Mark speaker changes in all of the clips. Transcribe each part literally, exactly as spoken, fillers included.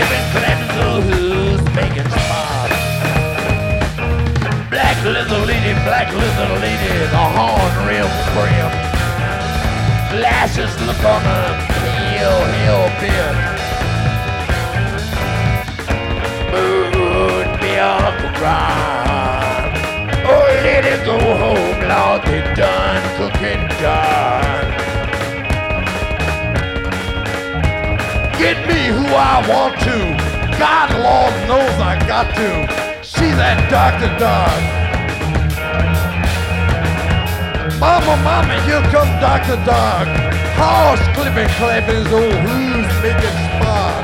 Speaker 1: clipping, clapping, so who's making spots? Black little lady, black little lady, the horn rim brim. Lashes look on her pale, hell bit. Moon milk run. Oh, let it go home, Lord, they done cooking done. Get me who I want to. God, Lord knows I got to. See that Doctor Dog. Mama, mama, here comes Doctor Dog. Horse clipping, clapping, oh, who's making spot?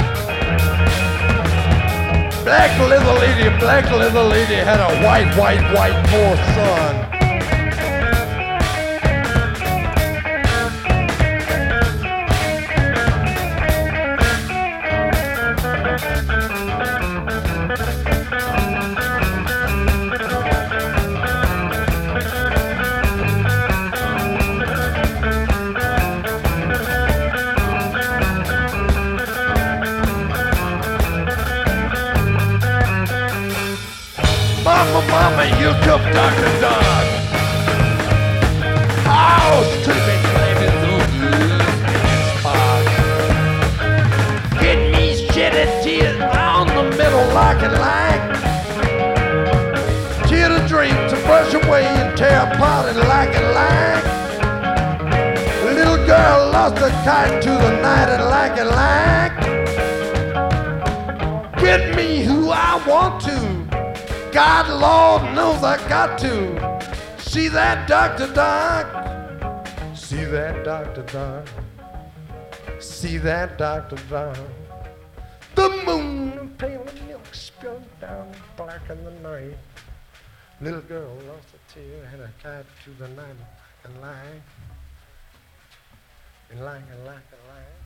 Speaker 1: Black leather lady, black leather lady had a white, white, white poor son. Mama, mama, you took Doctor Dog. House tripping, claiming those spots. Get me shedded tears on the middle like and like. Tear to drink, to brush away and tear apart and like and like. Little girl lost her kite to the night and like and like. Get me who I want to. God, Lord knows I got to. See that Doctor Dog? See that Doctor Dog? See that Doctor Dog? The moon and pale and milk spilled down black in the night. Little girl lost a tear, had a kite to the night and lie. And lie and lie and lie.